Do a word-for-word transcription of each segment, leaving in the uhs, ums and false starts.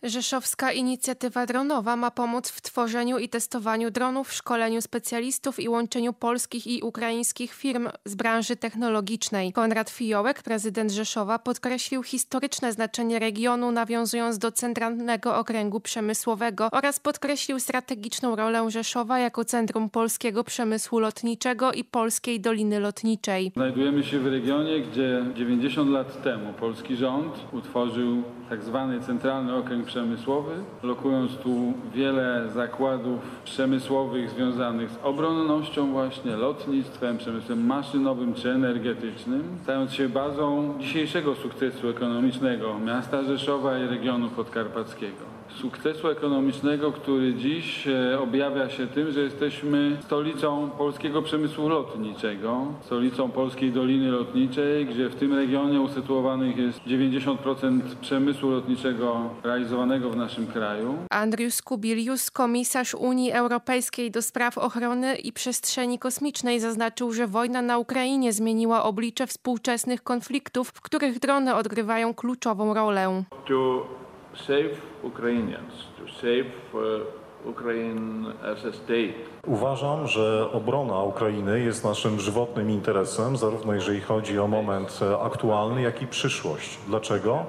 Rzeszowska inicjatywa dronowa ma pomóc w tworzeniu i testowaniu dronów, szkoleniu specjalistów i łączeniu polskich i ukraińskich firm z branży technologicznej. Konrad Fiołek, prezydent Rzeszowa, podkreślił historyczne znaczenie regionu, nawiązując do Centralnego Okręgu Przemysłowego oraz podkreślił strategiczną rolę Rzeszowa jako centrum polskiego przemysłu lotniczego i polskiej Doliny Lotniczej. Znajdujemy się w regionie, gdzie dziewięćdziesiąt lat temu polski rząd utworzył tak zwany Centralny Okręg Przemysłowy, lokując tu wiele zakładów przemysłowych związanych z obronnością właśnie, lotnictwem, przemysłem maszynowym czy energetycznym, stając się bazą dzisiejszego sukcesu ekonomicznego miasta Rzeszowa i regionu podkarpackiego. Sukcesu ekonomicznego, który dziś objawia się tym, że jesteśmy stolicą polskiego przemysłu lotniczego, stolicą polskiej Doliny Lotniczej, gdzie w tym regionie usytuowanych jest dziewięćdziesiąt procent przemysłu lotniczego realizowanego w naszym kraju. Andrius Kubilius, komisarz Unii Europejskiej do spraw ochrony i przestrzeni kosmicznej, zaznaczył, że wojna na Ukrainie zmieniła oblicze współczesnych konfliktów, w których drony odgrywają kluczową rolę. To save Ukrainians, to save uh, Ukraine as a state. Uważam, że obrona Ukrainy jest naszym żywotnym interesem, zarówno jeżeli chodzi o moment aktualny, jak i przyszłość. Dlaczego?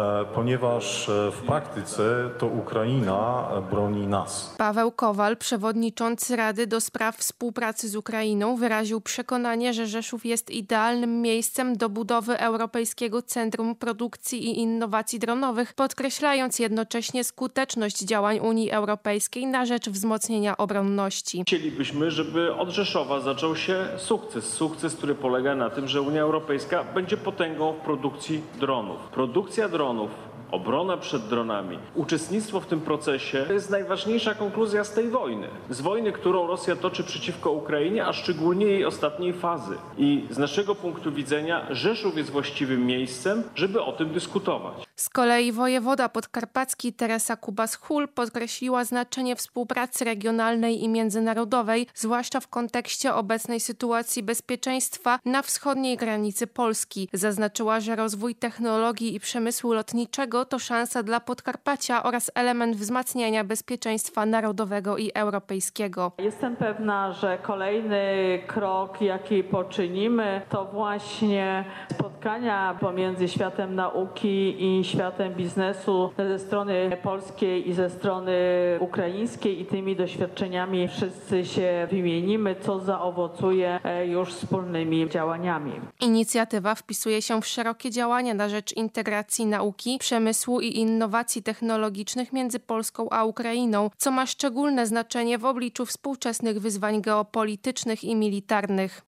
Ponieważ w praktyce to Ukraina broni nas. Paweł Kowal, przewodniczący Rady do spraw współpracy z Ukrainą, wyraził przekonanie, że Rzeszów jest idealnym miejscem do budowy Europejskiego Centrum Produkcji i Innowacji Dronowych, podkreślając jednocześnie skuteczność działań Unii Europejskiej na rzecz wzmocnienia obronności. Chcielibyśmy, żeby od Rzeszowa zaczął się sukces. Sukces, który polega na tym, że Unia Europejska będzie potęgą w produkcji dronów. Produkcja dronów, obrona przed dronami, uczestnictwo w tym procesie to jest najważniejsza konkluzja z tej wojny. Z wojny, którą Rosja toczy przeciwko Ukrainie, a szczególnie jej ostatniej fazy. I z naszego punktu widzenia Rzeszów jest właściwym miejscem, żeby o tym dyskutować. Z kolei wojewoda podkarpacki Teresa Kubas-Hul podkreśliła znaczenie współpracy regionalnej i międzynarodowej, zwłaszcza w kontekście obecnej sytuacji bezpieczeństwa na wschodniej granicy Polski. Zaznaczyła, że rozwój technologii i przemysłu lotniczego to szansa dla Podkarpacia oraz element wzmacniania bezpieczeństwa narodowego i europejskiego. Jestem pewna, że kolejny krok, jaki poczynimy, to właśnie spotkania pomiędzy światem nauki i światem biznesu ze strony polskiej i ze strony ukraińskiej i tymi doświadczeniami wszyscy się wymienimy, co zaowocuje już wspólnymi działaniami. Inicjatywa wpisuje się w szerokie działania na rzecz integracji nauki, przemysłu i innowacji technologicznych między Polską a Ukrainą, co ma szczególne znaczenie w obliczu współczesnych wyzwań geopolitycznych i militarnych.